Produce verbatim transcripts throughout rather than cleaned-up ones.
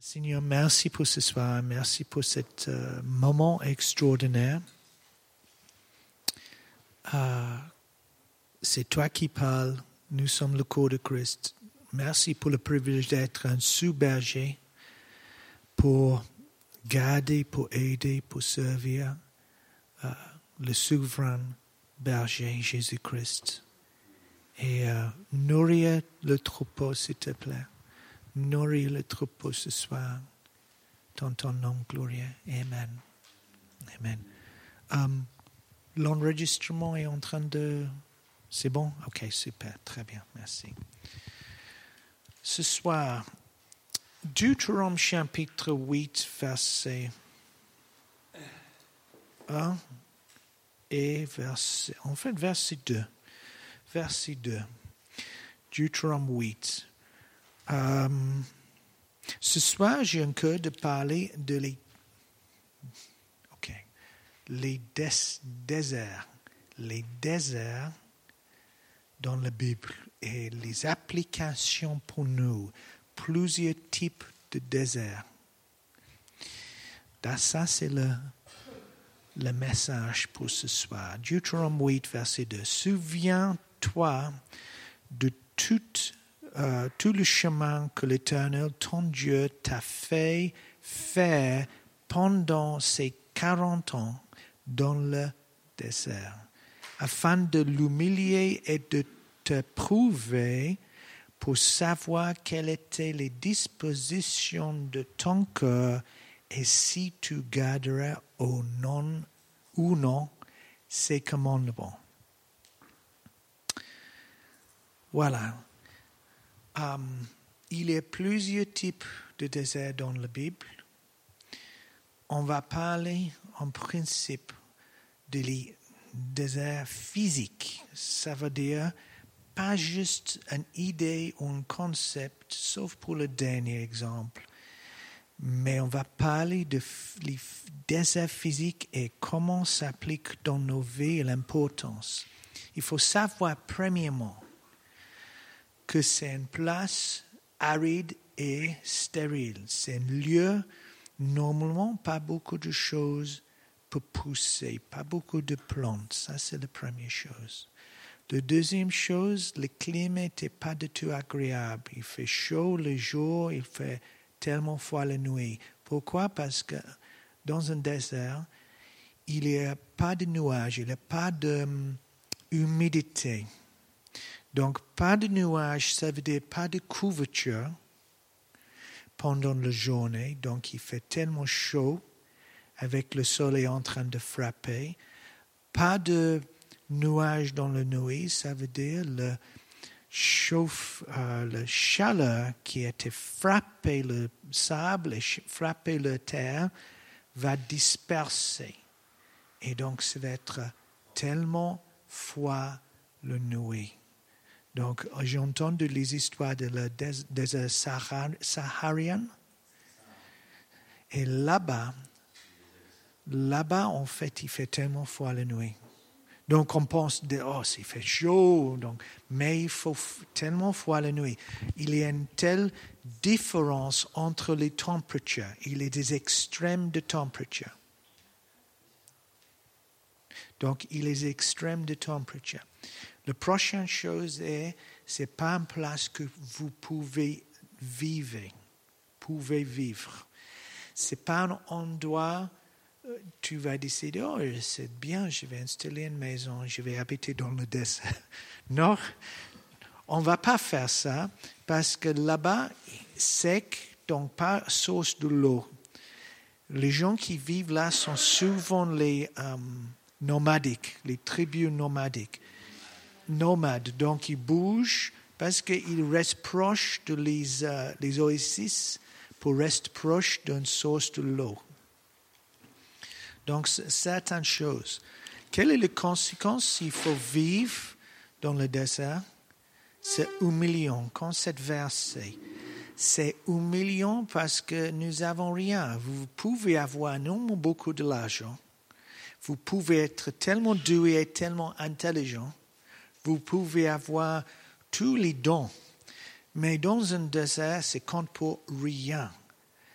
Seigneur, merci pour ce soir, merci pour ce euh, moment extraordinaire. Euh, c'est toi qui parles, nous sommes le corps de Christ. Merci pour le privilège d'être un sous-berger pour garder, pour aider, pour servir euh, le souverain berger Jésus-Christ. Et euh, nourrir le troupeau, s'il te plaît. Nourrir le troupeau ce soir. Dans ton nom glorieux. Amen. Amen. Um, l'enregistrement est en train de... C'est bon? Ok, super. Très bien. Merci. Ce soir, Deutéronome chapitre huit, verset un et verset... En fait, verset deux. Verset deux. Deutéronome huit. Um, ce soir, j'ai un cœur de parler de les, okay, les des, déserts, les déserts dans la Bible et les applications pour nous, plusieurs types de déserts. Ça, c'est le, le message pour ce soir. Deutéronome huit, verset deux. Souviens-toi de toute Euh, tout le chemin que l'Éternel, ton Dieu, t'a fait faire pendant ces quarante ans dans le désert, afin de l'humilier et de te prouver pour savoir quelles étaient les dispositions de ton cœur et si tu garderas ou non, ou non ces commandements. Voilà. Um, il y a plusieurs types de déserts dans la Bible. On va parler en principe de les déserts physiques. Ça veut dire pas juste une idée ou un concept, sauf pour le dernier exemple. Mais on va parler de les déserts physiques et comment ça s'applique dans nos vies et l'importance. Il faut savoir premièrement que c'est une place aride et stérile. C'est un lieu, normalement, pas beaucoup de choses pour pousser, pas beaucoup de plantes. Ça, c'est la première chose. La deuxième chose, le climat n'était pas du tout agréable. Il fait chaud le jour, il fait tellement froid la nuit. Pourquoi? Parce que dans un désert, il n'y a pas de nuages, il n'y a pas d'humidité. Donc, pas de nuages, ça veut dire pas de couverture pendant la journée. Donc, il fait tellement chaud avec le soleil en train de frapper. Pas de nuages dans la nuit, ça veut dire le chauffe, euh, la chaleur qui a été frappée le sable et frappée la terre va disperser. Et donc, ça va être tellement froid la nuit. Donc, j'ai entendu les histoires de la désert saharien. Et là-bas, là-bas, en fait, il fait tellement froid la nuit. Donc, on pense, de, oh, il fait chaud. Donc, mais il faut tellement froid la nuit. Il y a une telle différence entre les températures. Il y a des extrêmes de température. Donc, il y a des extrêmes de température. La prochaine chose est, ce n'est pas une place que vous pouvez vivre. Pouvez vivre. Ce n'est pas un endroit où tu vas décider, oh, c'est bien, je vais installer une maison, je vais habiter dans le désert. Non, on ne va pas faire ça parce que là-bas, sec, donc pas source de l'eau. Les gens qui vivent là sont souvent les um, nomadiques, les tribus nomadiques. Nomades, donc ils bougent parce qu'ils restent proches de les, uh, les oasis pour rester proches d'une source de l'eau. Donc, c'est certaines choses. Quelle est la conséquence s'il faut vivre dans le désert? C'est humiliant. Quand c'est versé, c'est humiliant parce que nous n'avons rien. Vous pouvez avoir non beaucoup de l'argent. Vous pouvez être tellement doué et tellement intelligent. Vous pouvez avoir tous les dons, mais dans un désert, c'est compte pour rien.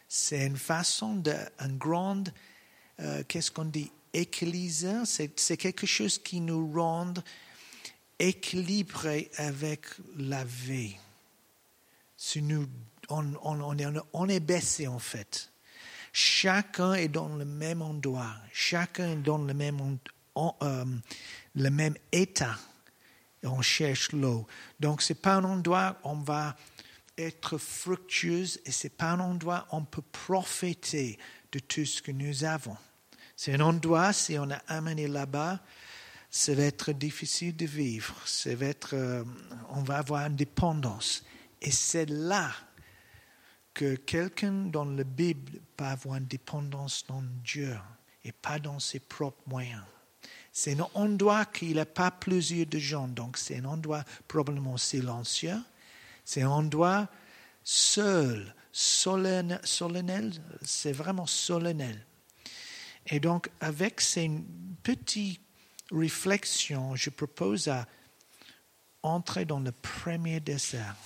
C'est une façon de, un grand, euh, qu'est-ce qu'on dit, équilibre. C'est, c'est quelque chose qui nous rend équilibrés avec la vie. Si nous, on, on, on, est, on est baissé en fait. Chacun est dans le même endroit. Chacun est dans le même, en, euh, le même état. On cherche l'eau. Donc, ce n'est pas un endroit où on va être fructueux et ce n'est pas un endroit où on peut profiter de tout ce que nous avons. C'est un endroit, si on a amené là-bas, ça va être difficile de vivre. Ça va être, euh, on va avoir une dépendance. Et c'est là que quelqu'un dans la Bible peut avoir une dépendance dans Dieu et pas dans ses propres moyens. C'est un endroit qu'il n'a pas plusieurs de gens, donc c'est un endroit probablement silencieux. C'est un endroit seul, solennel, solennel, c'est vraiment solennel. Et donc, avec ces petites réflexions, je propose à entrer dans le premier dessert.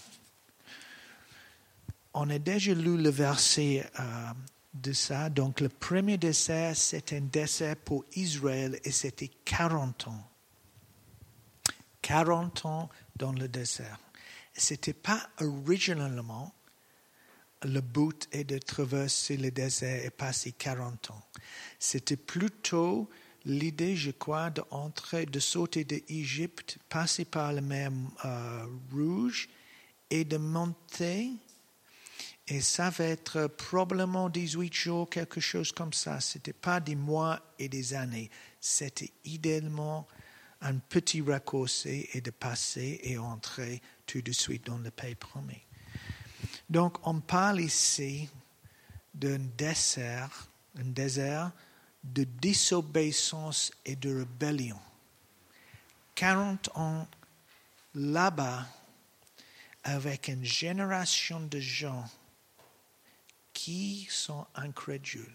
On a déjà lu le verset euh, de ça. Donc, le premier dessert, c'est un dessert pour Israël et c'était quarante ans. quarante ans dans le désert. Ce n'était pas originalement le but est de traverser le désert et passer quarante ans. C'était plutôt l'idée, je crois, d'entrer, de sauter d'Égypte, passer par la mer euh, Rouge et de monter. Et ça va être probablement dix-huit jours, quelque chose comme ça. Ce n'était pas des mois et des années. C'était idéalement un petit raccourci et de passer et entrer tout de suite dans le pays promis. Donc, on parle ici d'un désert, un désert de désobéissance et de rébellion. quarante ans là-bas, avec une génération de gens qui sont incrédules.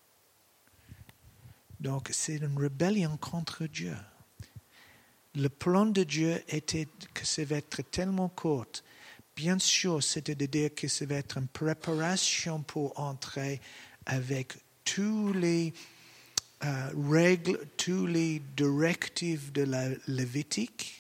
Donc, c'est une rébellion contre Dieu. Le plan de Dieu était que ça va être tellement court. Bien sûr, c'était de dire que ça va être une préparation pour entrer avec tous les euh, règles, tous les directives de la Lévitique.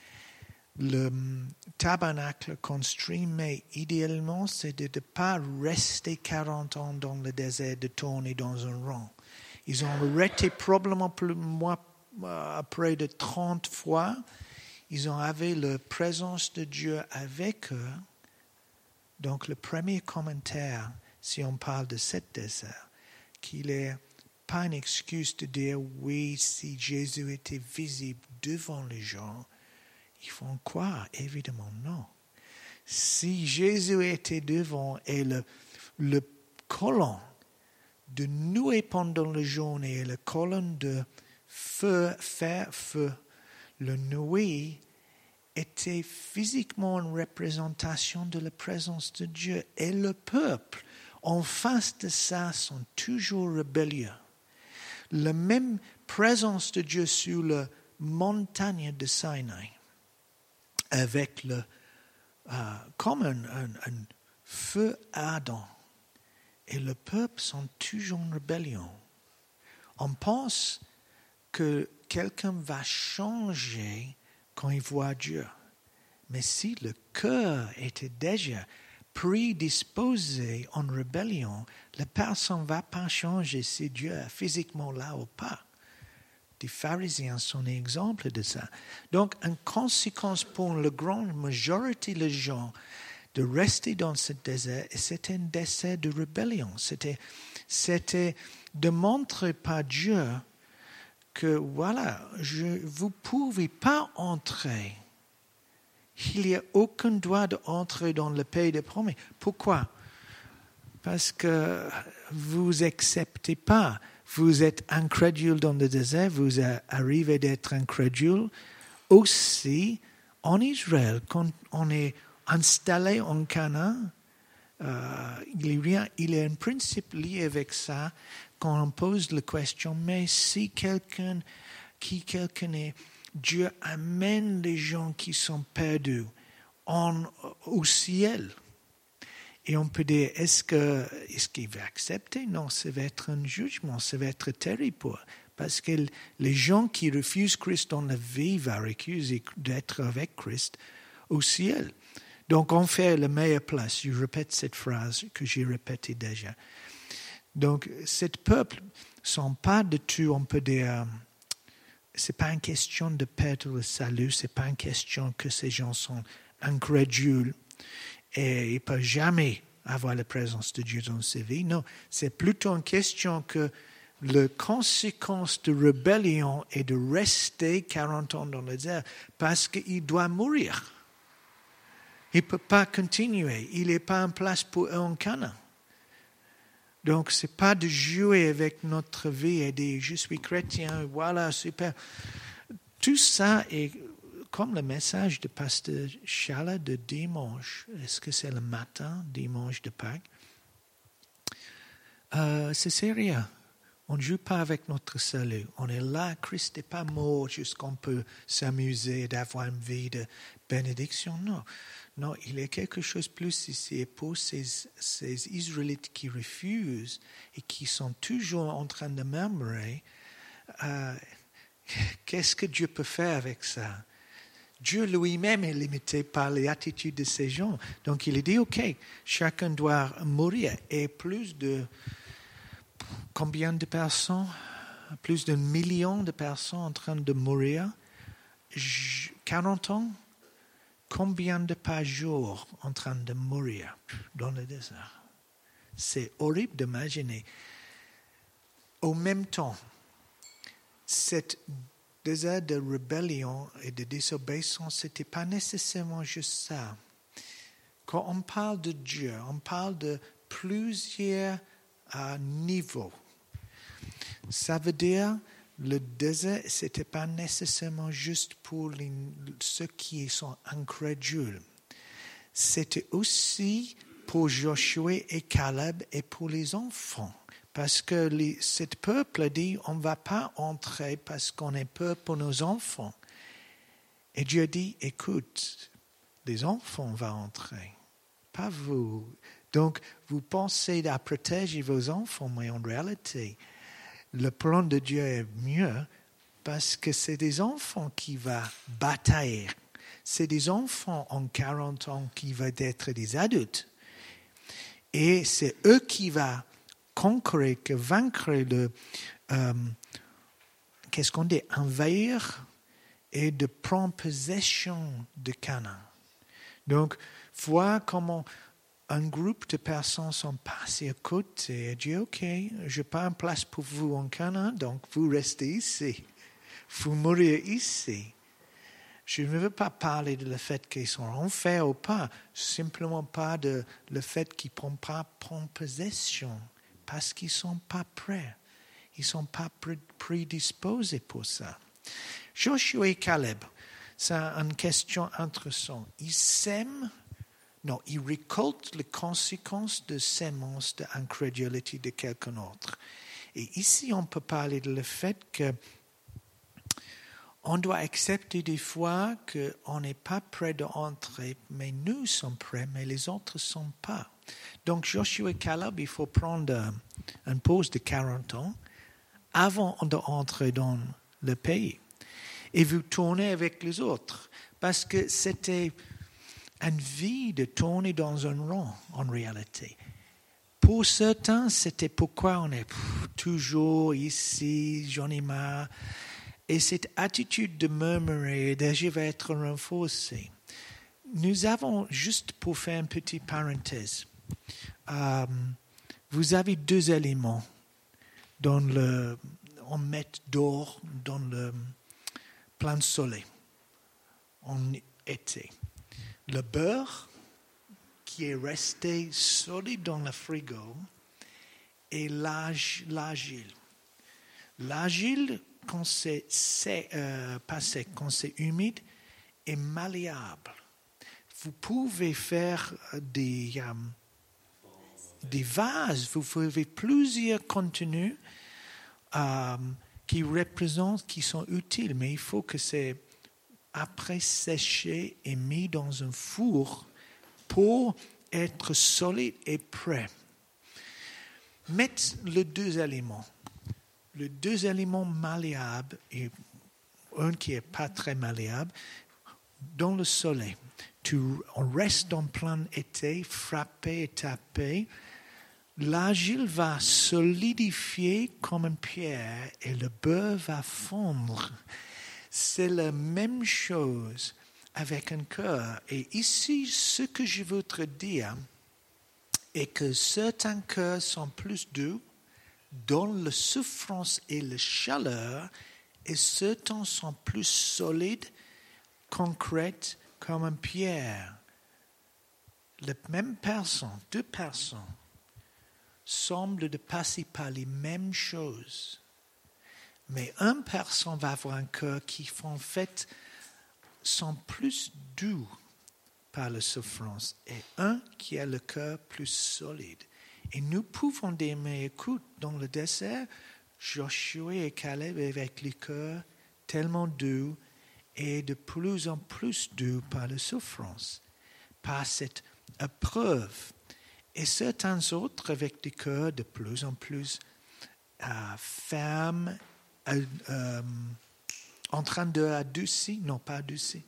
Le tabernacle construit, mais idéalement, c'est de ne pas rester quarante ans dans le désert, de tourner dans un rond. Ils ont arrêté probablement plus, moi, après de trente fois. Ils ont avait la présence de Dieu avec eux. Donc, le premier commentaire, si on parle de ce désert, qu'il n'est pas une excuse de dire oui, si Jésus était visible devant les gens, ils font quoi? Évidemment, non. Si Jésus était devant et le, le colonne de nuée pendant la journée et le colonne de feu, faire feu, le nuée était physiquement une représentation de la présence de Dieu. Et le peuple, en face de ça, sont toujours rebellieux. La même présence de Dieu sur la montagne de Sinaï, avec le, euh, comme un, un, un feu ardent. Et le peuple sont toujours en rébellion. On pense que quelqu'un va changer quand il voit Dieu. Mais si le cœur était déjà prédisposé en rébellion, la personne ne va pas changer si Dieu est physiquement là ou pas. Les pharisiens sont un exemple de ça. Donc, en conséquence pour la grande majorité des gens de rester dans ce désert, et c'était un désert de rébellion. C'était, c'était de montrer par Dieu que, voilà, je, vous ne pouvez pas entrer. Il n'y a aucun droit d'entrer dans le pays des promesses. Pourquoi? Parce que vous n'acceptez pas. Vous êtes incrédule dans le désert, vous arrivez d'être incrédule. Aussi, en Israël, quand on est installé en Canaan, euh, il y a, il y a un principe lié avec ça quand on pose la question, mais si quelqu'un, qui quelqu'un est, Dieu amène les gens qui sont perdus en, au ciel. Et on peut dire, est-ce que, est-ce qu'il va accepter? Non, ça va être un jugement, ça va être terrible pour eux. Parce que les gens qui refusent Christ dans la vie vont refuser d'être avec Christ au ciel. Donc, on fait la meilleure place. Je répète cette phrase que j'ai répétée déjà. Donc, ce peuple ne sont pas du tout, on peut dire, ce n'est pas une question de perdre le salut, ce n'est pas une question que ces gens sont incrédules et ils ne peuvent jamais avoir la présence de Dieu dans sa vie. Non, c'est plutôt une question que la conséquence de rébellion est de rester quarante ans dans le désert parce qu'il doit mourir. Il ne peut pas continuer. Il n'est pas en place pour eux en Canaan. Donc, ce n'est pas de jouer avec notre vie et dire « je suis chrétien, voilà, super ». Tout ça est comme le message de Pasteur Chala de dimanche. Est-ce que c'est le matin, dimanche de Pâques? Euh, c'est sérieux. On ne joue pas avec notre salut. On est là, Christ n'est pas mort, juste qu'on peut s'amuser d'avoir une vie de bénédiction. Non. Non, il y a quelque chose de plus ici. Et pour ces, ces Israélites qui refusent et qui sont toujours en train de murmurer, euh, qu'est-ce que Dieu peut faire avec ça? Dieu lui-même est limité par les attitudes de ces gens. Donc il a dit, OK, chacun doit mourir. Et plus de... Combien de personnes? Plus d'un million de personnes en train de mourir. quarante ans? Combien de par jour en train de mourir dans le désert? C'est horrible d'imaginer. Au même temps, cette désert de rébellion et de désobéissance, ce n'était pas nécessairement juste ça. Quand on parle de Dieu, on parle de plusieurs uh, niveaux. Ça veut dire le désert, ce n'était pas nécessairement juste pour les, ceux qui sont incrédules. C'était aussi pour Josué et Caleb et pour les enfants. Parce que les, ce peuple dit, on ne va pas entrer parce qu'on est peur pour nos enfants. Et Dieu dit, écoute, les enfants vont entrer, pas vous. Donc, vous pensez à protéger vos enfants, mais en réalité, le plan de Dieu est mieux parce que c'est des enfants qui vont batailler. C'est des enfants en quarante ans qui vont être des adultes. Et c'est eux qui vont conquérir, que vaincre le, euh, qu'est-ce qu'on dit, envahir et de prendre possession de Canaan. Donc, voir comment un groupe de personnes sont passées à côté et dit, OK, je n'ai pas une place pour vous en Canaan, donc vous restez ici. Vous mourrez ici. Je ne veux pas parler de le fait qu'ils sont en enfer ou pas, simplement pas de le fait qu'ils ne prennent pas prendre possession, parce qu'ils ne sont pas prêts. Ils ne sont pas prédisposés pour ça. Joshua et Caleb, c'est une question intéressante. Ils sèment, non, ils récoltent les conséquences de sémence d'incrédulité de quelqu'un d'autre. Et ici, on peut parler de le fait que on doit accepter des fois qu'on n'est pas prêt d'entrer, mais nous sommes prêts, mais les autres ne sont pas. Donc, Joshua et Caleb, il faut prendre une pause de quarante ans avant d'entrer dans le pays. Et vous tournez avec les autres. Parce que c'était une vie de tourner dans un rond, en réalité. Pour certains, c'était pourquoi on est pff, toujours ici, j'en ai marre. Et cette attitude de murmurer, de je vais être renforcée. Nous avons, juste pour faire une petite parenthèse, euh, vous avez deux éléments dans le, on met d'or dans le plein soleil en été. Le beurre qui est resté solide dans le frigo et l'argile. L'argile, quand c'est, c'est euh, pas sec, quand c'est humide, est malléable. Vous pouvez faire des, euh, des vases, vous pouvez plusieurs contenus euh, qui représentent, qui sont utiles, mais il faut que c'est après séché et mis dans un four pour être solide et prêt. Mettre les deux éléments, les deux éléments malléables et un qui n'est pas très malléable, dans le soleil. Tu restes en plein été, frappé et tapé. L'argile va solidifier comme une pierre et le beurre va fondre. C'est la même chose avec un cœur. Et ici, ce que je voudrais dire est que certains cœurs sont plus doux dans la souffrance et la chaleur, et certains sont plus solides, concrètes, comme une pierre. La même personne, deux personnes, semblent de passer par les mêmes choses. Mais une personne va avoir un cœur qui, en fait, sont plus doux par la souffrance, et un qui a le cœur plus solide. Et nous pouvons aimer, écoute, dans le désert, Josué et Caleb avec le cœur tellement doux et de plus en plus doux par la souffrance, par cette épreuve. Et certains autres avec des cœurs de plus en plus euh, fermes, euh, euh, en train d'adoucir, non pas adoucir,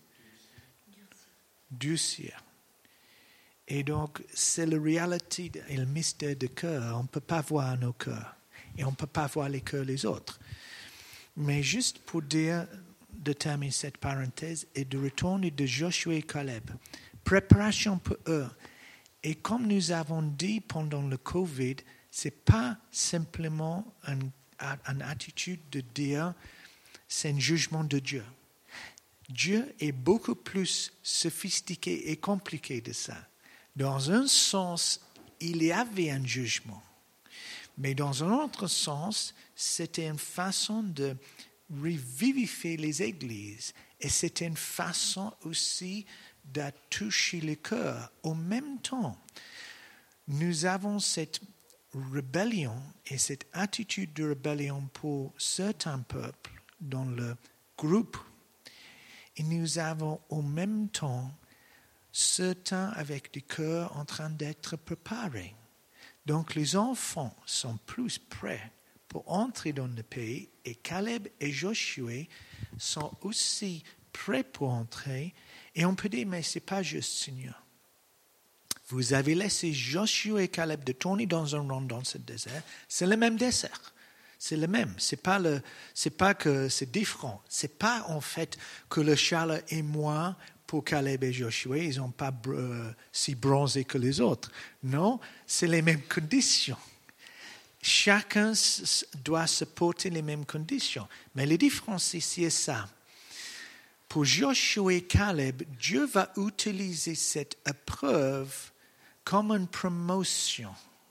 durcir. Et donc, c'est la réalité et le mystère du cœur. On ne peut pas voir nos cœurs et on ne peut pas voir les cœurs des autres. Mais juste pour dire, de terminer cette parenthèse et de retourner de Josué et Caleb, préparation pour eux. Et comme nous avons dit pendant le Covid, ce n'est pas simplement une, une attitude de dire c'est un jugement de Dieu. Dieu est beaucoup plus sophistiqué et compliqué que ça. Dans un sens, il y avait un jugement. Mais dans un autre sens, c'était une façon de revivifier les églises. Et c'était une façon aussi de toucher le cœur. Au même temps, nous avons cette rébellion et cette attitude de rébellion pour certains peuples dans le groupe. Et nous avons au même temps certains avec du cœur en train d'être préparés. Donc les enfants sont plus prêts pour entrer dans le pays et Caleb et Josué sont aussi prêts pour entrer. Et on peut dire, mais ce n'est pas juste, Seigneur. Vous avez laissé Josué et Caleb de tourner dans un rond dans ce désert. C'est le même désert. C'est le même. C'est pas le, c'est pas que c'est différent. C'est pas en fait que le chaleur est moins pour Caleb et Josué. Ils n'ont pas euh, si bronzé que les autres. Non, c'est les mêmes conditions. Chacun doit supporter les mêmes conditions. Mais la différence ici est ça. Pour Josué et Caleb, Dieu va utiliser cette épreuve comme une promotion.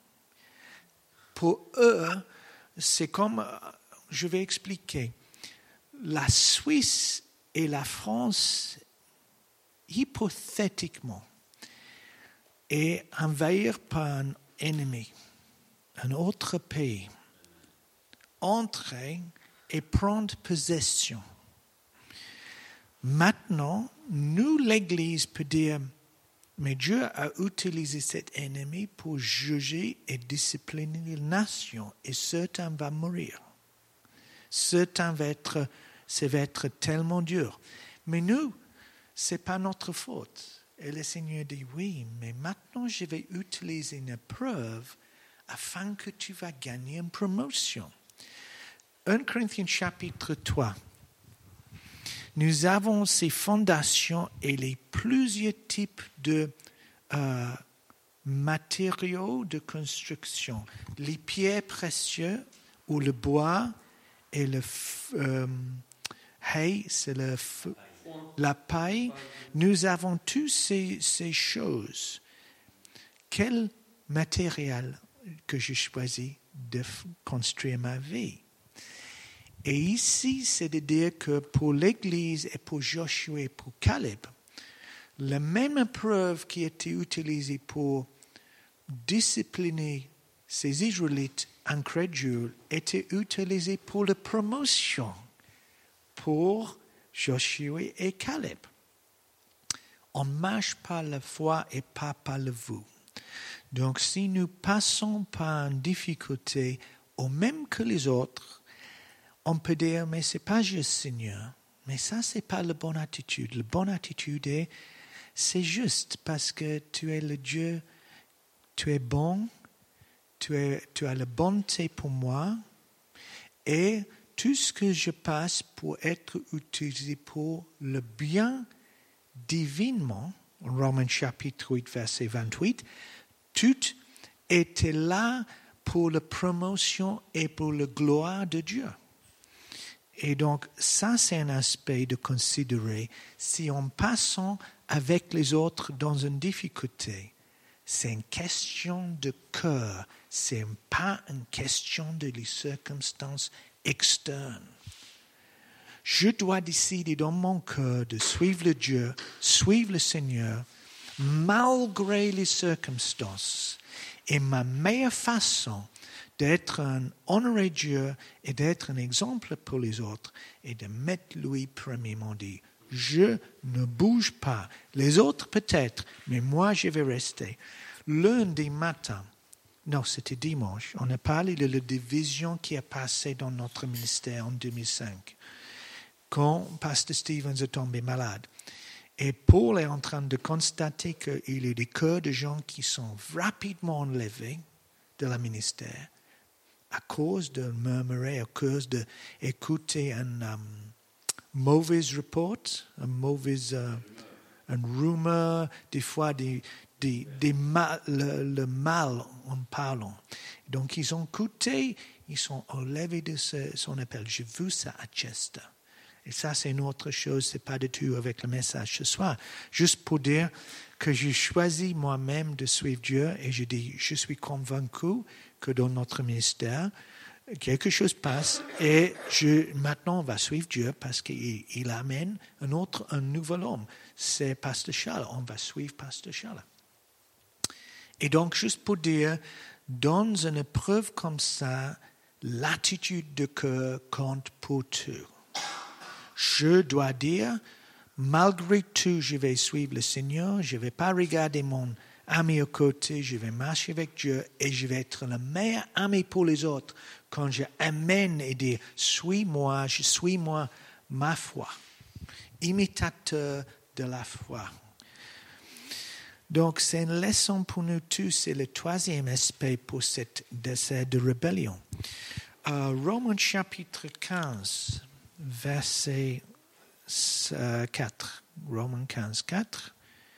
Pour eux, c'est comme, je vais expliquer, la Suisse et la France, hypothétiquement, est envahie par un ennemi, un autre pays, entrer et prendre possession. Maintenant, nous, l'Église, peut dire, mais Dieu a utilisé cet ennemi pour juger et discipliner les nations, et certains vont mourir. Certains vont être, ça va être tellement dur. Mais nous, ce n'est pas notre faute. Et le Seigneur dit, oui, mais maintenant je vais utiliser une preuve afin que tu vas gagner une promotion. premier Corinthiens chapitre trois. Nous avons ces fondations et les plusieurs types de euh, matériaux de construction. Les pierres précieuses ou le bois et le euh, hay, c'est le feu, la paille. Nous avons toutes ces, ces choses. Quel matériel que j'ai choisi de construire ma vie? Et ici, c'est de dire que pour l'Église et pour Josué et pour Caleb, la même épreuve qui a été utilisée pour discipliner ces Israélites incrédules était utilisée pour la promotion pour Josué et Caleb. On marche par la foi et pas par le vous. Donc, si nous passons par une difficulté au même que les autres, on peut dire, mais c'est pas juste, Seigneur. Mais ça, c'est pas la bonne attitude. La bonne attitude est, c'est juste parce que tu es le Dieu, tu es bon, tu, es, tu as la bonté pour moi, et tout ce que je passe pour être utilisé pour le bien divinement, Romains chapitre huit, verset vingt-huit, tout était là pour la promotion et pour la gloire de Dieu. Et donc, ça, c'est un aspect de considérer. Si on passe avec les autres dans une difficulté, c'est une question de cœur, ce n'est pas une question de les circonstances externes. Je dois décider dans mon cœur de suivre le Dieu, suivre le Seigneur, malgré les circonstances. Et ma meilleure façon d'être un honoré Dieu et d'être un exemple pour les autres est de mettre lui premièrement dit. Je ne bouge pas. Les autres peut-être, mais moi je vais rester. Lundi matin, non c'était dimanche, on a parlé de la division qui a passé dans notre ministère en deux mille cinq. Quand Pasteur Stevens est tombé malade. Et Paul est en train de constater qu'il y a des cœurs de gens qui sont rapidement enlevés de la ministère à cause de murmurer, à cause d'écouter un um, mauvais report, un mauvais uh, un rumeur, des fois des, des, des mal, le, le mal en parlant. Donc ils ont écouté, ils sont enlevés de ce, son appel. J'ai vu ça à Chester. Et ça, c'est une autre chose, ce n'est pas du tout avec le message ce soir. Juste pour dire que j'ai choisi moi-même de suivre Dieu et je dis, je suis convaincu que dans notre ministère, quelque chose passe et je, maintenant on va suivre Dieu parce qu'il il amène un autre, un nouvel homme. C'est Pasteur Charles, on va suivre Pasteur Charles. Et donc, juste pour dire, dans une épreuve comme ça, l'attitude de cœur compte pour tout. Je dois dire, malgré tout, je vais suivre le Seigneur, je ne vais pas regarder mon ami à côté, je vais marcher avec Dieu et je vais être le meilleur ami pour les autres quand je amène et dis, suis-moi, je suis-moi ma foi, imitateur de la foi. Donc, c'est une leçon pour nous tous, c'est le troisième aspect pour cette décès de rébellion. Euh, Romains chapitre quinze. Verset quatre, Romains quinze, quatre,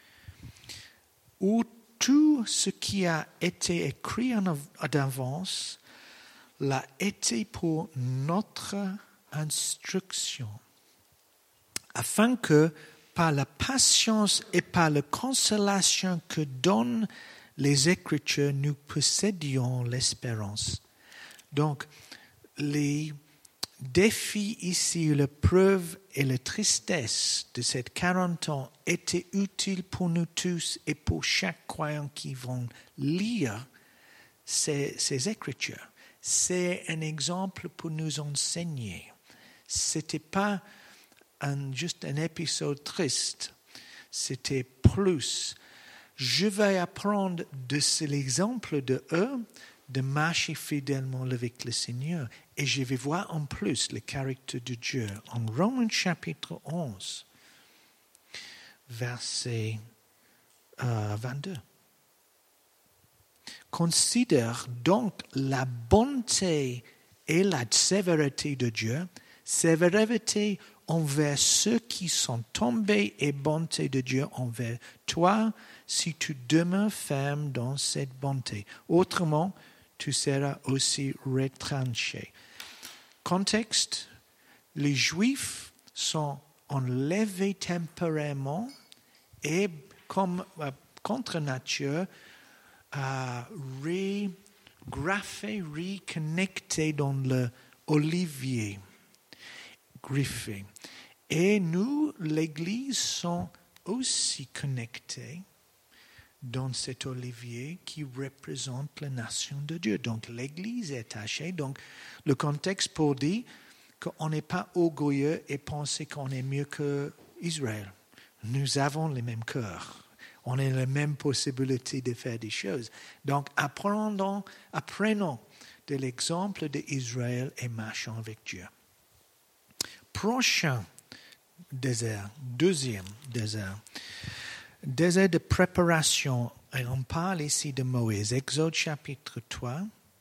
où tout ce qui a été écrit en d'avance l'a été pour notre instruction, afin que par la patience et par la consolation que donnent les Écritures, nous possédions l'espérance. Donc, les défi ici, la preuve et la tristesse de ces quarante ans étaient utiles pour nous tous et pour chaque croyant qui vont lire ces, ces Écritures. C'est un exemple pour nous enseigner. Ce n'était pas un, juste un épisode triste, c'était plus. Je vais apprendre de l'exemple de eux de marcher fidèlement avec le Seigneur. Et je vais voir en plus le caractère de Dieu. En Romains chapitre onze, verset euh, vingt-deux. Considère donc la bonté et la sévérité de Dieu, sévérité envers ceux qui sont tombés et bonté de Dieu envers toi, si tu demeures ferme dans cette bonté. Autrement, tu seras aussi retranché. Contexte, les Juifs sont enlevés temporairement et comme euh, contre nature, euh, regraffés, reconnectés dans l'olivier, griffé. Et nous, l'Église, sommes aussi connectés dans cet olivier qui représente la nation de Dieu. Donc l'Église est attachée. Donc le contexte pour dire qu'on n'est pas orgueilleux et penser qu'on est mieux qu'Israël. Nous avons les mêmes cœurs. On a la même possibilité de faire des choses. Donc, apprenons, apprenons de l'exemple d'Israël et marchons avec Dieu. Prochain désert, deuxième désert, désert de préparation. Et on parle ici de Moïse. Exode chapitre trois,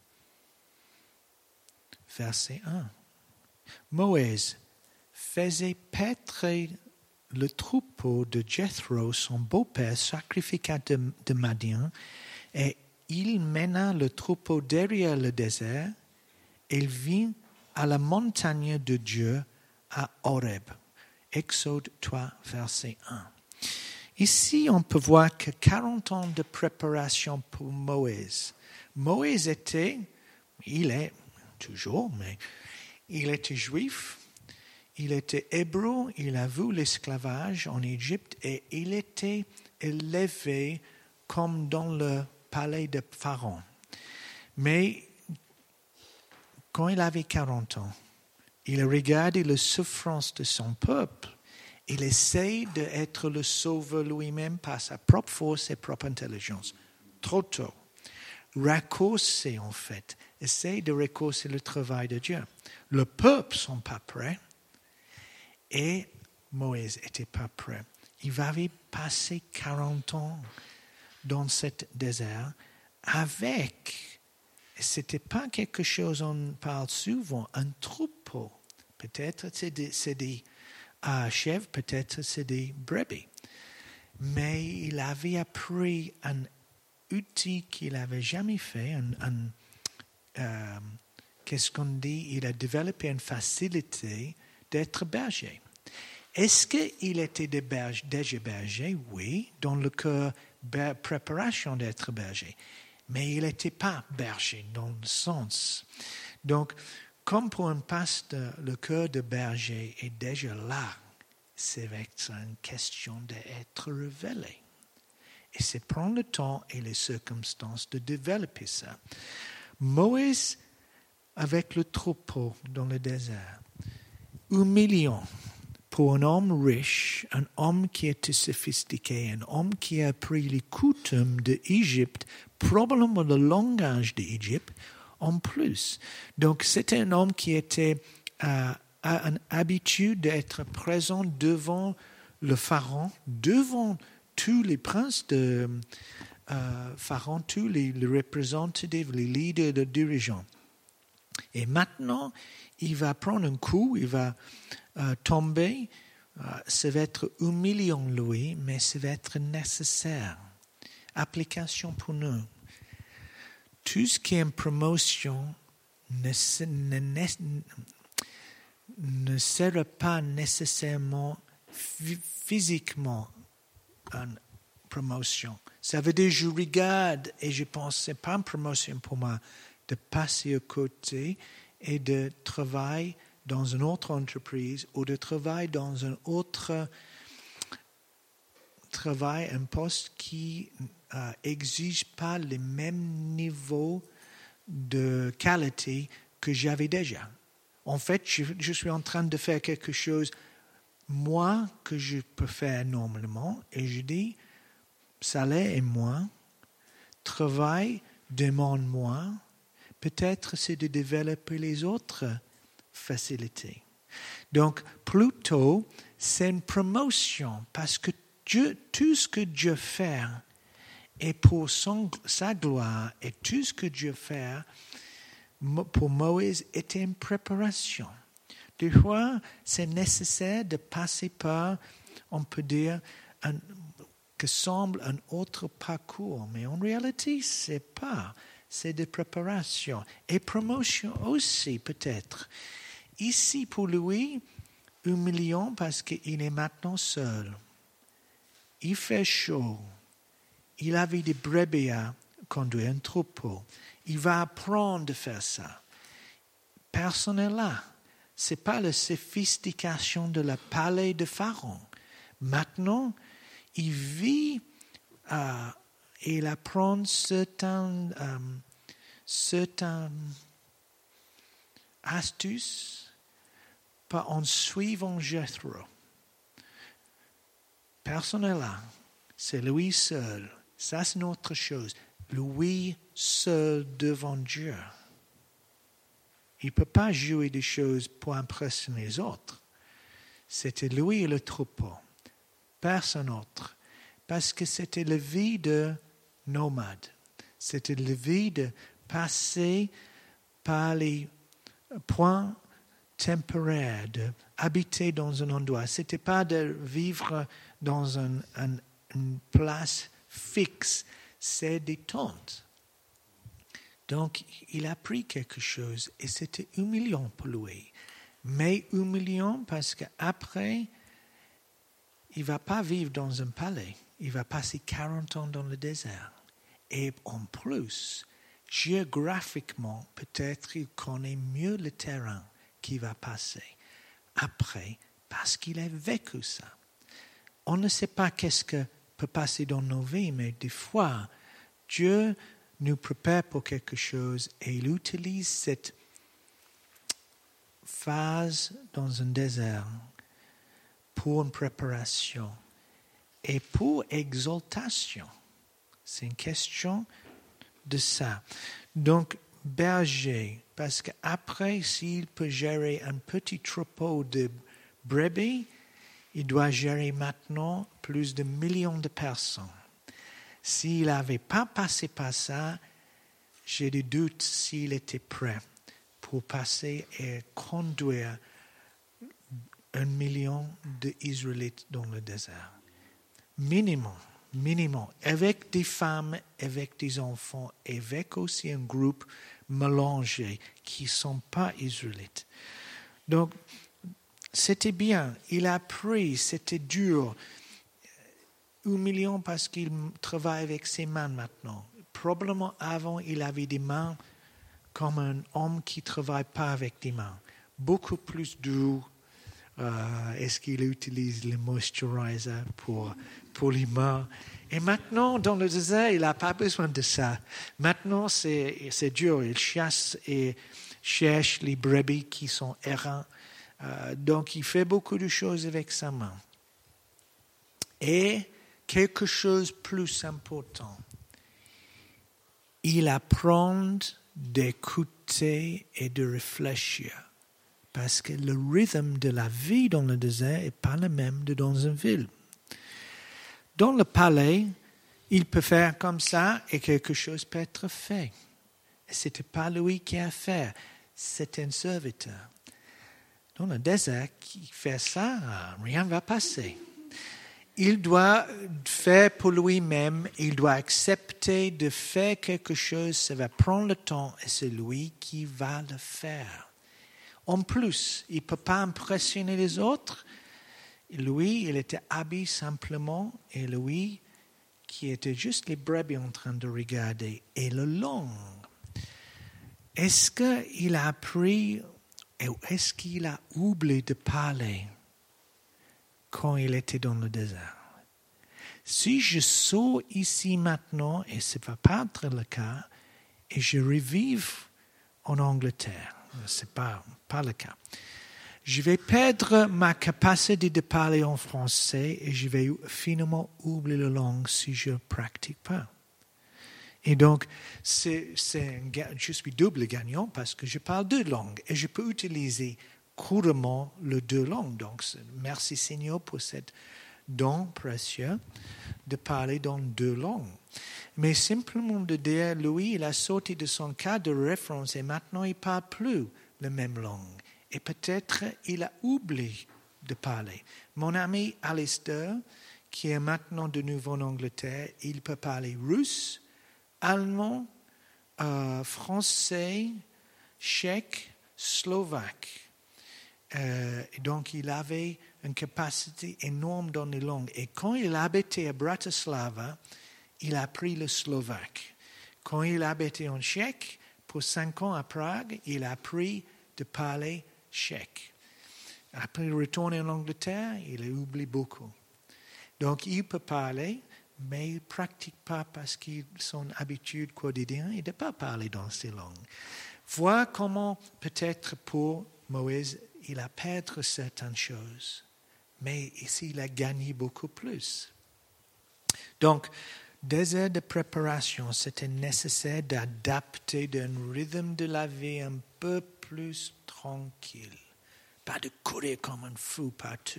verset un. Moïse faisait paître le troupeau de Jethro, son beau-père, sacrificateur de, de Madian, et il mena le troupeau derrière le désert. Il vint à la montagne de Dieu à Horeb. Exode trois, verset un. Ici, on peut voir que quarante ans de préparation pour Moïse. Moïse était, il est toujours, mais il était juif, il était hébreu, il a vu l'esclavage en Égypte et il était élevé comme dans le palais de Pharaon. Mais quand il avait quarante ans, il regardait la souffrance de son peuple. Il essaie d'être le sauveur lui-même par sa propre force et propre intelligence. Trop tôt. Raccourcer, en fait. Essaie de raccourcer le travail de Dieu. Le peuple ne sont pas prêts. Et Moïse n'était pas prêt. Il avait passé quarante ans dans ce désert avec, ce n'était pas quelque chose, on parle souvent, un troupeau. Peut-être c'est des, c'est des euh, chèvres, peut-être c'est des brebis. Mais il avait appris un outil qu'il n'avait jamais fait, un, un, euh, qu'est-ce qu'on dit, il a développé une facilité d'être berger. Est-ce qu'il était déjà berger? Oui, dans le cœur de préparation d'être berger. Mais il n'était pas berger dans le sens. Donc, comme pour un pasteur, le cœur de berger est déjà là. C'est une question d'être révélé. Et c'est prendre le temps et les circonstances de développer ça. Moïse, avec le troupeau dans le désert, humiliant pour un homme riche, un homme qui était sophistiqué, un homme qui a appris les coutumes d'Égypte, probablement le langage d'Égypte en plus. Donc c'était un homme qui était euh, à une habitude d'être présent devant le pharaon, devant tous les princes de euh, pharaon, tous les, les représentants, les leaders, les dirigeants. Et maintenant, il va prendre un coup, il va euh, tomber. Euh, ça va être humiliant, lui, mais ça va être nécessaire. Application pour nous. Tout ce qui est une promotion ne, ne, ne, ne sera pas nécessairement physiquement une promotion. Ça veut dire je regarde et je pense que ce n'est pas une promotion pour moi de passer à côté et de travailler dans une autre entreprise ou de travailler dans un autre travail, un poste qui n'exige euh, pas le même niveau de qualité que j'avais déjà. En fait, je, je suis en train de faire quelque chose, moi, que je peux faire normalement, et je dis, salaire est moins, travail demande moins, peut-être c'est de développer les autres facilités. Donc, plutôt, c'est une promotion, parce que Dieu, tout ce que Dieu fait est pour son, sa gloire, et tout ce que Dieu fait pour Moïse était une préparation. Des fois, c'est nécessaire de passer par, on peut dire, un, que semble un autre parcours, mais en réalité, c'est pas. C'est de préparation et promotion aussi, peut-être. Ici, pour lui, humiliant parce qu'il est maintenant seul. Il fait chaud. Il avait des brebis à conduire, un troupeau. Il va apprendre de faire ça. Personne n'est là. Ce n'est pas la sophistication de la palais de Pharaon. Maintenant, il vit euh, et il apprend certaines, euh, certaines astuces en suivant Jethro. Personne n'est là. C'est lui seul. Ça, c'est une autre chose. Lui seul devant Dieu. Il ne peut pas jouer des choses pour impressionner les autres. C'était lui et le troupeau. Personne d'autre. Parce que c'était la vie de nomade. C'était la vie de passer par les points temporaires, d'habiter dans un endroit. Ce n'était pas de vivre dans un, un, une place fixe. C'est des tentes. Donc, il a appris quelque chose et c'était humiliant pour lui. Mais humiliant parce qu'après, il ne va pas vivre dans un palais. Il va passer quarante ans dans le désert. Et en plus, géographiquement, peut-être il connaît mieux le terrain qu'il va passer après parce qu'il a vécu ça. On ne sait pas qu'est-ce que peut passer dans nos vies, mais des fois, Dieu nous prépare pour quelque chose et il utilise cette phase dans un désert pour une préparation et pour exaltation. C'est une question de ça. Donc, berger, parce qu'après, s'il peut gérer un petit troupeau de brebis, il doit gérer maintenant plus de millions de personnes. S'il n'avait pas passé par ça, j'ai des doutes s'il était prêt pour passer et conduire un million d'Israélites dans le désert. Minimum, minimum, avec des femmes, avec des enfants, avec aussi un groupe mélangé qui ne sont pas Israélites. Donc, c'était bien, il a appris, c'était dur, humiliant parce qu'il travaille avec ses mains maintenant. Probablement avant, il avait des mains comme un homme qui ne travaille pas avec des mains. Beaucoup plus dur. Euh, est-ce qu'il utilise le moisturizer pour, pour les mains? Et maintenant, dans le désert, il n'a pas besoin de ça. Maintenant, c'est, c'est dur. Il chasse et cherche les brebis qui sont errants. Euh, donc, il fait beaucoup de choses avec sa main. Et quelque chose de plus important, il apprend d'écouter et de réfléchir. Parce que le rythme de la vie dans le désert n'est pas le même que dans une ville. Dans le palais, il peut faire comme ça et quelque chose peut être fait. Et ce n'était pas lui qui a fait, c'était un serviteur. Dans le désert, qui fait ça, rien ne va passer. Il doit faire pour lui-même, il doit accepter de faire quelque chose, ça va prendre le temps et c'est lui qui va le faire. En plus, il ne peut pas impressionner les autres. Lui, il était habillé simplement et lui, qui était juste les brebis en train de regarder, et le langue. Est-ce qu'il a appris, ou est-ce qu'il a oublié de parler quand il était dans le désert? Si je sors ici maintenant, et ce ne va pas être le cas, et je revive en Angleterre, ce n'est pas, pas le cas, je vais perdre ma capacité de parler en français et je vais finalement oublier la langue si je ne pratique pas. Et donc, c'est, c'est un, je suis double gagnant parce que je parle deux langues et je peux utiliser couramment les deux langues. Donc, merci Seigneur pour cette don précieux de parler dans deux langues. Mais simplement de dire, lui, il a sorti de son cadre de référence et maintenant il ne parle plus la même langue. Et peut-être il a oublié de parler. Mon ami Alistair, qui est maintenant de nouveau en Angleterre, il peut parler russe, allemand, euh, français, tchèque, slovaque. Euh, donc il avait une capacité énorme dans les langues. Et quand il habitait à Bratislava, il a appris le slovaque. Quand il habitait en Tchèque, pour cinq ans à Prague, il a appris de parler tchèque. Après retourner en Angleterre, il a oublié beaucoup. Donc il peut parler, mais il ne pratique pas parce que son habitude quotidienne est de ne pas parler dans ces langues. Vois comment peut-être pour Moïse, il a perdu certaines choses, mais ici il a gagné beaucoup plus. Donc, désert de préparation, c'était nécessaire d'adapter d'un rythme de la vie un peu plus tranquille. Pas de courir comme un fou partout.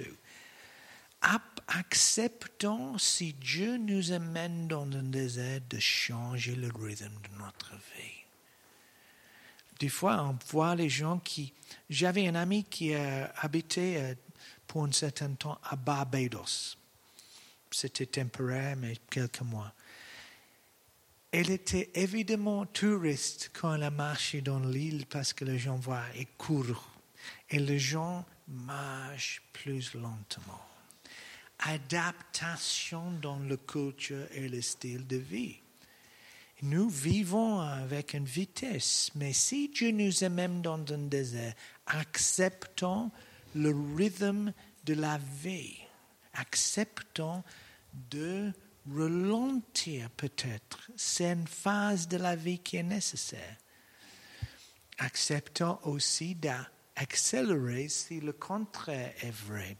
Acceptons, si Dieu nous amène dans un désert, de changer le rythme de notre vie. Des fois, on voit les gens qui... J'avais un ami qui euh, habitait euh, pour un certain temps à Barbados. C'était temporaire, mais quelques mois. Elle était évidemment touriste quand elle a marché dans l'île parce que les gens voient et courent. Et les gens marchent plus lentement. Adaptation dans la culture et le style de vie. Nous vivons avec une vitesse, mais si Dieu nous amène dans un désert, acceptons le rythme de la vie. Acceptons de ralentir peut-être. C'est une phase de la vie qui est nécessaire. Acceptons aussi d'accélérer si le contraire est vrai.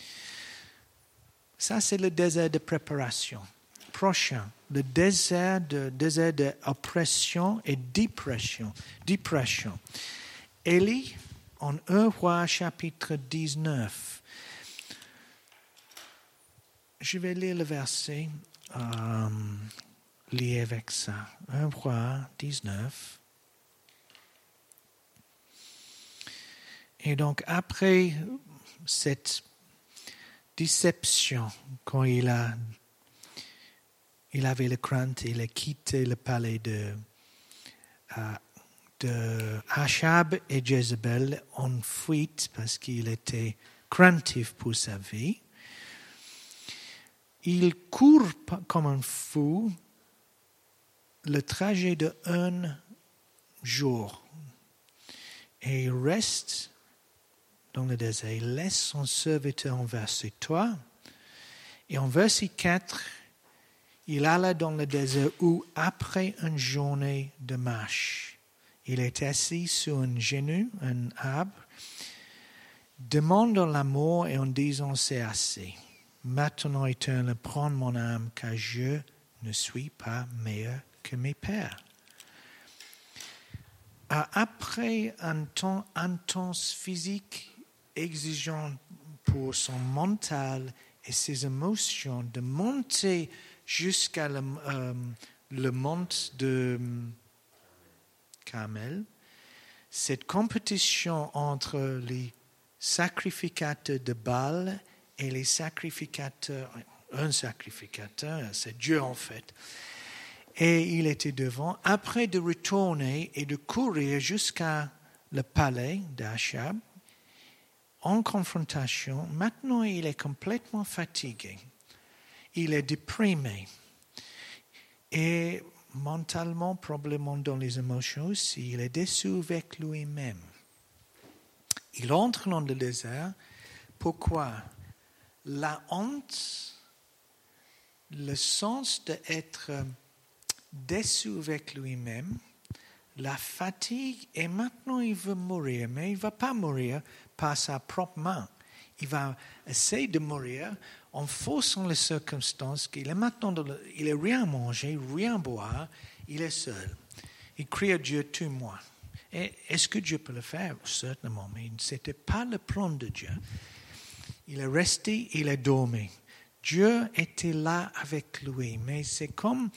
Ça, c'est le désert de préparation. Prochain, le désert de désert d'oppression et dépression. dépression. Élie, en un roi chapitre dix-neuf. Je vais lire le verset euh, lié avec ça. un roi dix-neuf. Et donc, après cette déception, quand il a, il avait la crainte, il a quitté le palais de, euh, de Achab et Jézabel en fuite parce qu'il était craintif pour sa vie. Il court comme un fou le trajet de un jour et il reste dans le désert. Il laisse son serviteur en verset trois. Et en verset quatre, il alla dans le désert où, après une journée de marche, il est assis sur un genou, un arbre, demandant la mort et en disant c'est assez. Maintenant, Éternel, prends mon âme, car je ne suis pas meilleur que mes pères. Après un temps intense physique, exigeant pour son mental et ses émotions, de monter jusqu'à le, euh, le mont de Carmel, cette compétition entre les sacrificateurs de Baal et les sacrificateurs, un sacrificateur, c'est Dieu en fait, et il était devant, après de retourner et de courir jusqu'à le palais d'Achab, en confrontation, maintenant il est complètement fatigué. Il est déprimé. Et mentalement, probablement dans les émotions aussi, il est déçu avec lui-même. Il entre dans le désert. Pourquoi? La honte, le sens d'être déçu avec lui-même, la fatigue, et maintenant il veut mourir, mais il ne va pas mourir par sa propre main. Il va essayer de mourir en forçant les circonstances qu'il est maintenant, le, il n'a rien à manger, rien à boire, il est seul. Il crie à Dieu, tue-moi. Et est-ce que Dieu peut le faire? Certainement, mais ce n'était pas le plan de Dieu. Il est resté, il est dormi. Dieu était là avec lui, mais c'est comme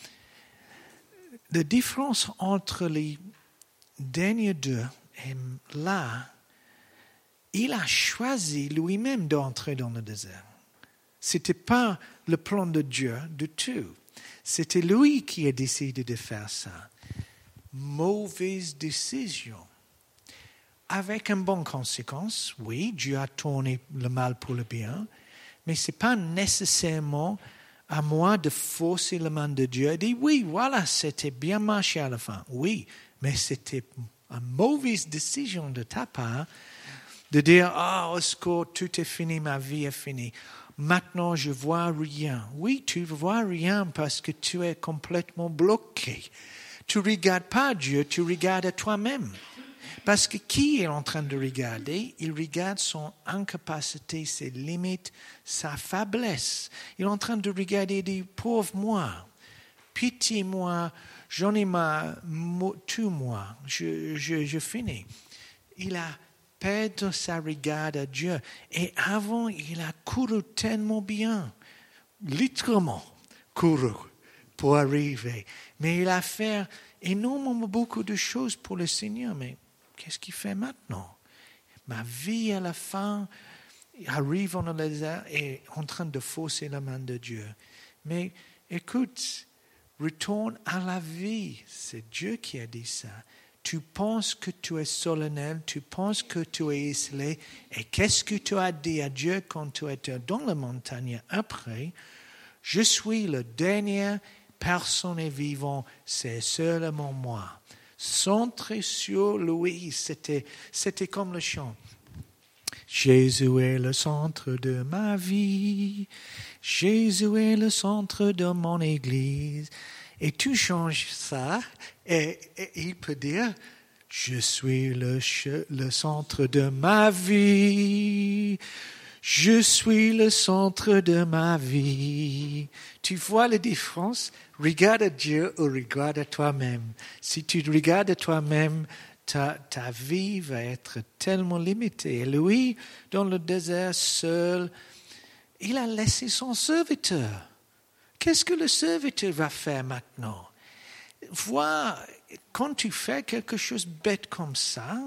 la différence entre les derniers deux et là, il a choisi lui-même d'entrer dans le désert. Ce n'était pas le plan de Dieu du tout. C'était lui qui a décidé de faire ça. Mauvaise décision. Avec une bonne conséquence, oui, Dieu a tourné le mal pour le bien, mais ce n'est pas nécessairement à moi de forcer la main de Dieu et dire, oui, voilà, c'était bien marché à la fin. Oui, mais c'était une mauvaise décision de ta part de dire, ah, oh, au secours, tout est fini, ma vie est finie. Maintenant, je ne vois rien. Oui, tu ne vois rien parce que tu es complètement bloqué. Tu ne regardes pas Dieu, tu regardes à toi-même. Parce que qui est en train de regarder? Il regarde son incapacité, ses limites, sa faiblesse. Il est en train de regarder et dire, pauvre moi, pitié moi, j'en ai marre, tout moi, je, je, je finis. Il a perdu sa regard à Dieu. Et avant, il a couru tellement bien, littéralement couru pour arriver. Mais il a fait énormément beaucoup de choses pour le Seigneur. Mais qu'est-ce qu'il fait maintenant? Ma vie à la fin arrive en le désert et en train de forcer la main de Dieu. Mais écoute, retourne à la vie. C'est Dieu qui a dit ça. Tu penses que tu es solennel, tu penses que tu es isolé. Et qu'est-ce que tu as dit à Dieu quand tu étais dans la montagne après? Je suis la dernière personne vivante, c'est seulement moi. Centré sur lui, c'était, c'était comme le chant. Jésus est le centre de ma vie. Jésus est le centre de mon église. Et tu changes ça, et, et il peut dire, je suis le, le centre de ma vie. Je suis le centre de ma vie. Tu vois la différence? Regarde à Dieu ou regarde à toi-même. Si tu regardes à toi-même, ta, ta vie va être tellement limitée. Et lui, dans le désert seul, il a laissé son serviteur. Qu'est-ce que le serviteur va faire maintenant? Vois, quand tu fais quelque chose de bête comme ça,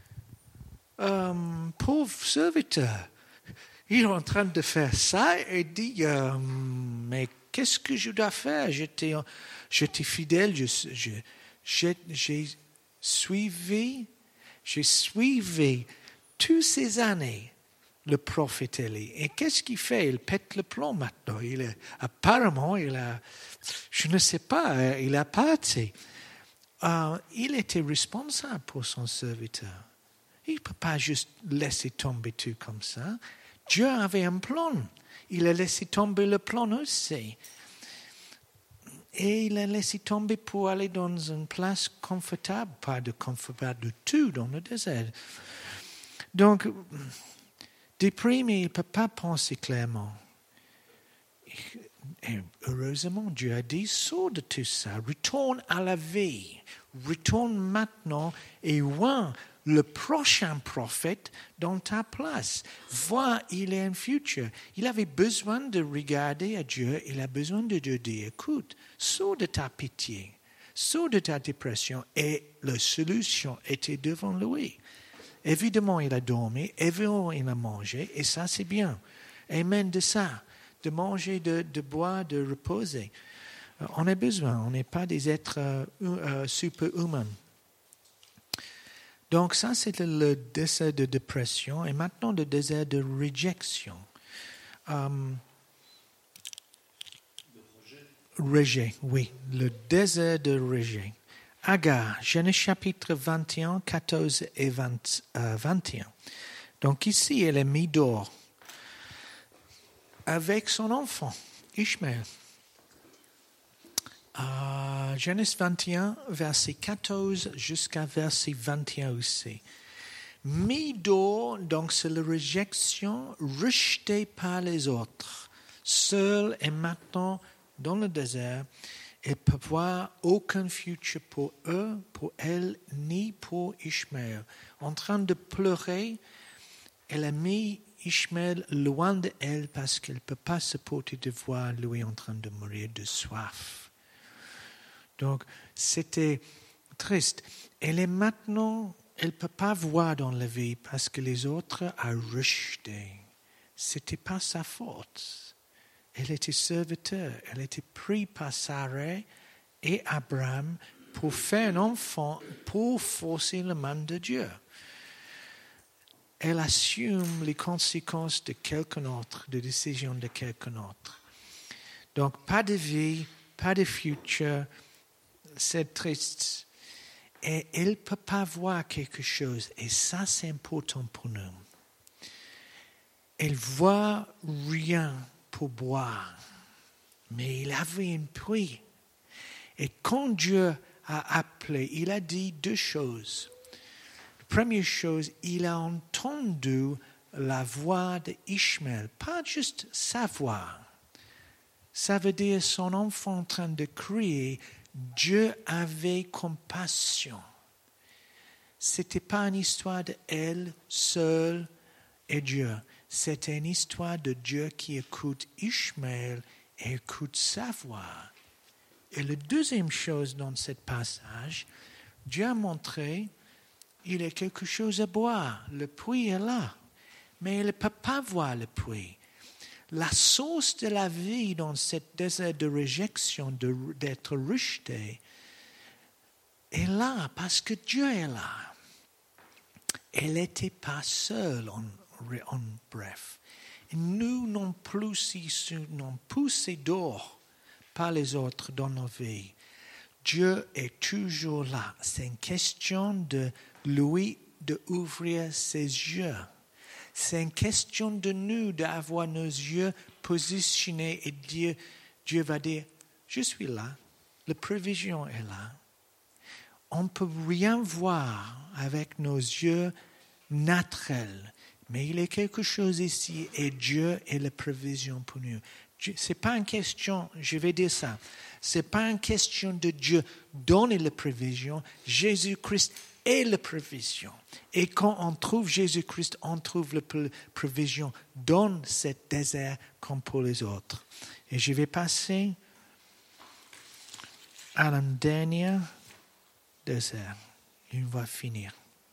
euh, pauvre serviteur, il est en train de faire ça et dit, euh, mais qu'est-ce que je dois faire? J'étais, j'étais fidèle, je, je, j'ai, j'ai suivi, j'ai suivi toutes ces années le prophète Élie. Et qu'est-ce qu'il fait? Il pète le plomb maintenant. Il est, apparemment, il a, je ne sais pas, il a parti. Euh, il était responsable pour son serviteur. Il ne peut pas juste laisser tomber tout comme ça. Dieu avait un plan. Il a laissé tomber le plan aussi. Et il a laissé tomber pour aller dans une place confortable, pas de confortable du tout dans le désert. Donc, déprimé, il ne peut pas penser clairement. Et heureusement, Dieu a dit, sors de tout ça, retourne à la vie, retourne maintenant et vois le prochain prophète dans ta place. Vois, il est un futur. Il avait besoin de regarder à Dieu, il a besoin de Dieu dire, écoute, sors de ta pitié, sors de ta dépression, et la solution était devant lui. Évidemment, il a dormi, évidemment, il a mangé, et ça, c'est bien. Amen de ça, de manger, de, de boire, de reposer. On a besoin, on n'est pas des êtres euh, euh, super-humains. Donc ça, c'est le, le désert de dépression, et maintenant le désert de réjection. Um, rejet, oui, le désert de rejet. Agar, Genèse chapitre vingt et un, quatorze et vingt, euh, vingt et un. Donc ici, elle est mise dehors avec son enfant, Ishmaël. Euh, Genèse vingt et un, verset quatorze jusqu'à verset vingt et un aussi. Mis dehors, donc c'est la réjection, rejetée par les autres. Seul et maintenant dans le désert, elle peut voir aucun futur pour eux, pour elle, ni pour Ishmaël. En train de pleurer, elle a mis Ishmaël loin d'elle parce qu'elle ne peut pas supporter de voir lui en train de mourir de soif. Donc, c'était triste. Elle est maintenant, elle ne peut pas voir dans la vie parce que les autres ont rejeté. Ce n'était pas sa faute. Elle était serviteur, elle était prise par Sarah et Abraham pour faire un enfant, pour forcer la main de Dieu. Elle assume les conséquences de quelqu'un autre, des décisions de quelqu'un autre. Donc, pas de vie, pas de futur, c'est triste. Et elle ne peut pas voir quelque chose, et ça, c'est important pour nous. Elle voit rien pour boire, mais il avait une puits. Et quand Dieu a appelé, il a dit deux choses. Première chose, il a entendu la voix d'Ishmaël, pas juste sa voix. Ça veut dire son enfant en train de crier, Dieu avait compassion. Ce n'était pas une histoire d'elle seule et Dieu. C'était une histoire de Dieu qui écoute Ishmaël et écoute sa voix. Et la deuxième chose dans ce passage, Dieu a montré il y a quelque chose à boire. Le puits est là, mais il ne peut pas voir le puits. La source de la vie dans ce désert de réjection, de, d'être rejeté, est là parce que Dieu est là. Elle n'était pas seule, en, en bref. Et nous non plus, si nous poussés dehors par les autres dans nos vies. Dieu est toujours là. C'est une question de lui d'ouvrir ses yeux. C'est une question de nous d'avoir nos yeux positionnés et dire, Dieu va dire, je suis là, la provision est là. On ne peut rien voir avec nos yeux naturels, mais il y a quelque chose ici et Dieu est la provision pour nous. Ce n'est pas une question, je vais dire ça, ce n'est pas une question de Dieu donner la provision, Jésus-Christ est la provision. Et quand on trouve Jésus-Christ, on trouve la provision dans ce désert comme pour les autres. Et je vais passer à un dernier désert. Et on va finir.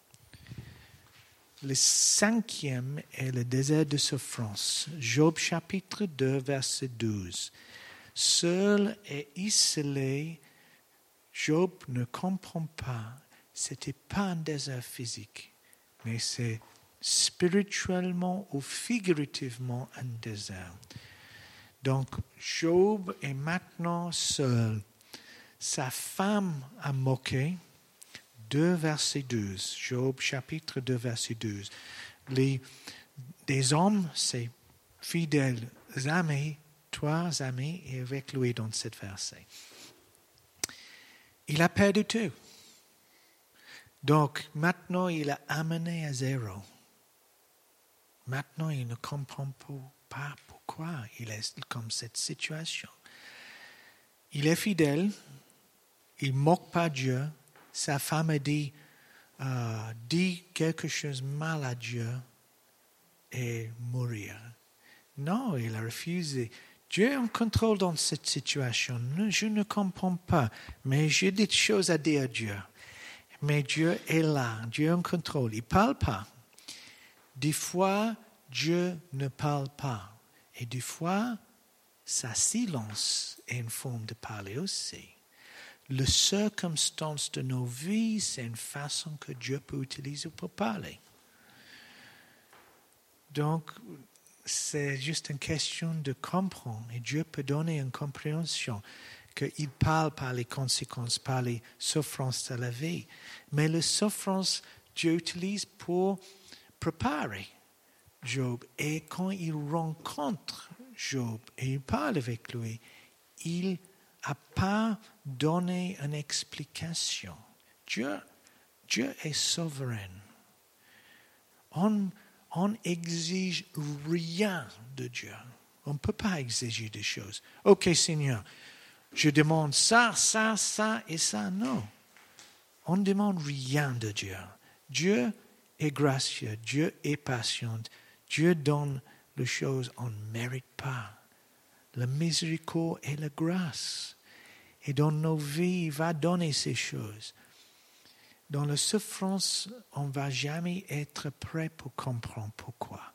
Le cinquième est le désert de souffrance. Job chapitre deux, verset douze. Seul et isolé, Job ne comprend pas. Ce n'était pas un désert physique, mais c'est spirituellement ou figurativement un désert. Donc, Job est maintenant seul. Sa femme a moqué. deux, verset douze. Job, chapitre deux, verset douze. Les, des hommes, c'est fidèles amis, trois amis, et avec lui dans cette verset. Il a perdu tout. Donc, maintenant, il a amené à zéro. Maintenant, il ne comprend pas pourquoi il est comme cette situation. Il est fidèle, il ne moque pas Dieu. Sa femme a dit, euh, dit quelque chose mal à Dieu et mourir. Non, il a refusé. Dieu est en contrôle dans cette situation. Je ne comprends pas, mais j'ai des choses à dire à Dieu. Mais Dieu est là, Dieu est en contrôle. Il ne parle pas. Des fois, Dieu ne parle pas. Et des fois, sa silence est une forme de parler aussi. Les circonstances de nos vies, c'est une façon que Dieu peut utiliser pour parler. Donc, c'est juste une question de comprendre. Et Dieu peut donner une compréhension qu'il parle par les conséquences, par les souffrances de la vie. Mais les souffrances, Dieu utilise pour préparer Job. Et quand il rencontre Job et il parle avec lui, il n'a pas donné une explication. Dieu, Dieu est souverain. On, on exige rien de Dieu. On ne peut pas exiger des choses. Ok, Seigneur, je demande ça, ça, ça et ça. Non. On ne demande rien de Dieu. Dieu est gracieux. Dieu est patient. Dieu donne les choses qu'on ne mérite pas. La miséricorde et la grâce. Et dans nos vies, il va donner ces choses. Dans la souffrance, on ne va jamais être prêt pour comprendre pourquoi.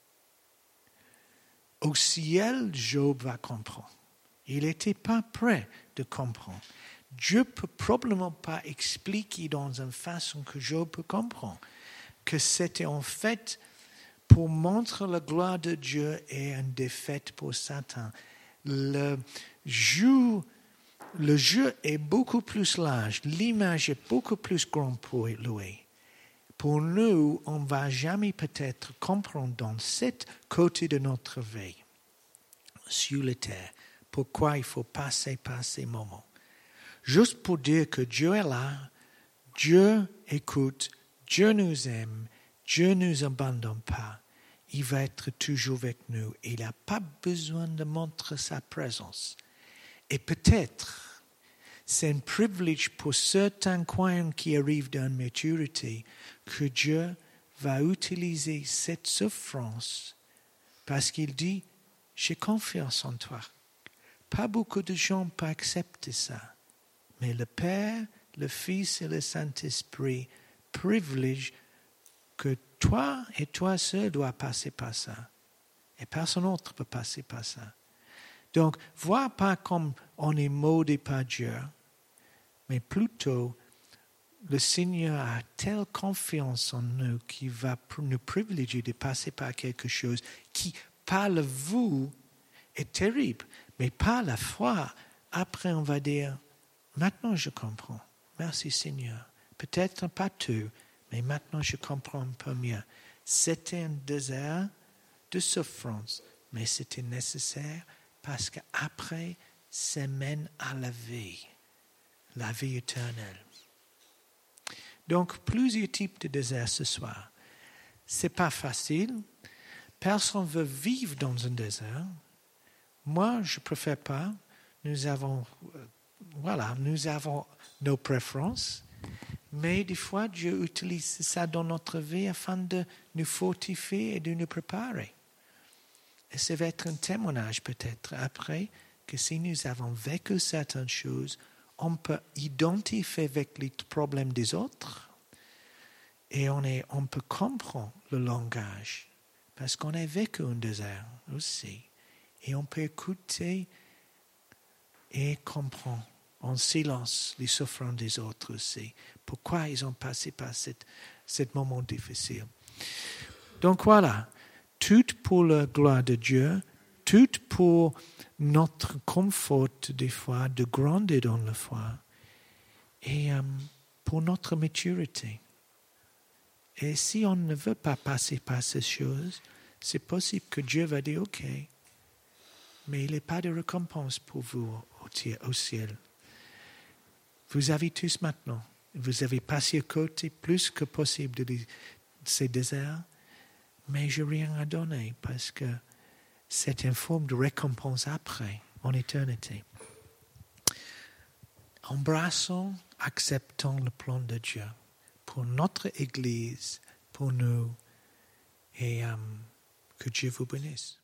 Au ciel, Job va comprendre. Il n'était pas prêt de comprendre. Dieu ne peut probablement pas expliquer dans une façon que Job peut comprendre que c'était en fait pour montrer la gloire de Dieu et une défaite pour Satan. Le jeu, le jeu est beaucoup plus large, l'image est beaucoup plus grande pour lui. Pour nous, on ne va jamais peut-être comprendre dans cette côté de notre vie, sur la terre, pourquoi il faut passer par ces moments. Juste pour dire que Dieu est là, Dieu écoute, Dieu nous aime, Dieu ne nous abandonne pas. Il va être toujours avec nous. Il n'a pas besoin de montrer sa présence. Et peut-être, c'est un privilège pour certains croyants qui arrivent dans la maturité que Dieu va utiliser cette souffrance parce qu'il dit, j'ai confiance en toi. Pas beaucoup de gens peuvent accepter ça. Mais le Père, le Fils et le Saint-Esprit privilègent que toi et toi seul dois passer par ça. Et personne d'autre ne peut passer par ça. Donc, vois pas comme on est maudit par Dieu, mais plutôt le Seigneur a telle confiance en nous qu'il va nous privilégier de passer par quelque chose qui, par le vous, est terrible. Mais par la foi, après on va dire, maintenant je comprends. Merci Seigneur. Peut-être pas tout, mais maintenant je comprends un peu mieux. C'était un désert de souffrance, mais c'était nécessaire parce qu'après, ça mène à la vie, la vie éternelle. Donc, plusieurs types de déserts ce soir. Ce n'est pas facile. Personne ne veut vivre dans un désert. Moi, je ne préfère pas. Nous avons, euh, voilà, nous avons nos préférences. Mais des fois, Dieu utilise ça dans notre vie afin de nous fortifier et de nous préparer. Et ça va être un témoignage peut-être après que si nous avons vécu certaines choses, on peut identifier avec les problèmes des autres et on, est, on peut comprendre le langage parce qu'on a vécu un désert aussi. Et on peut écouter et comprendre en silence les souffrances des autres aussi. Pourquoi ils ont passé par cette, ce moment difficile. Donc voilà, tout pour la gloire de Dieu, tout pour notre confort des fois, de grandir dans la foi, et um, pour notre maturité. Et si on ne veut pas passer par ces choses, c'est possible que Dieu va dire, OK, mais il n'y a pas de récompense pour vous au ciel. Vous avez tous maintenant, vous avez passé à côté plus que possible de ces déserts, mais je n'ai rien à donner parce que c'est une forme de récompense après, en éternité. Embrassons, acceptons le plan de Dieu pour notre Église, pour nous, et um, que Dieu vous bénisse.